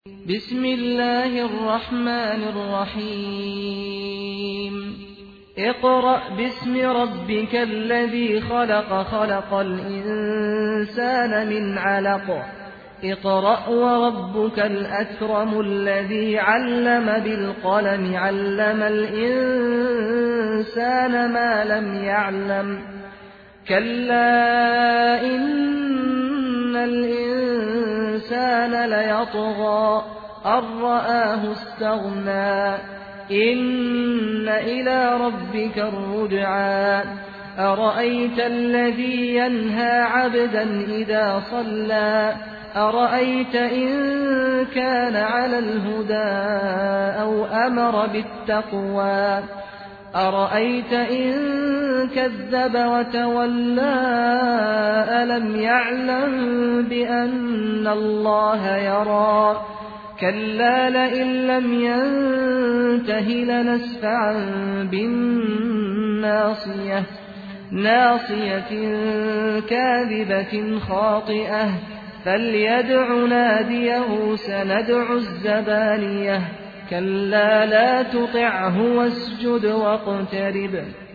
بسم الله الرحمن الرحيم اقرأ باسم ربك الذي خلق خلق الإنسان من علق اقرأ وربك الأكرم الذي علم بالقلم علم الإنسان ما لم يعلم كلا إن الإنسان ليطغى أن رآه استغنى إن إلى ربك الرجعى أرأيت الذي ينهى عبدا إذا صلى أرأيت إن كان على الهدى أو أمر بالتقوى أرأيت إن كذب وتولى ألم يعلم بأن الله يرى كلا لئن لم ينته لنسفعا بالناصية ناصية كاذبة خاطئة فليدع ناديه سندع الزبانية كلا لا تطعه واسجد واقترب